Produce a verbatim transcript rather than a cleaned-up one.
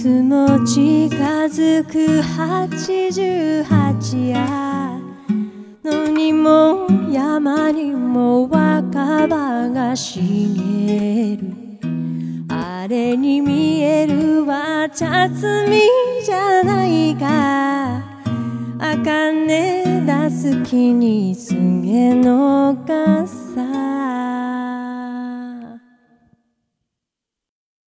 つも近づくはちじゅうはちや野にも山にも若葉が茂る。あれに見えるは茶摘みじゃないか。茜出す木に菅の傘。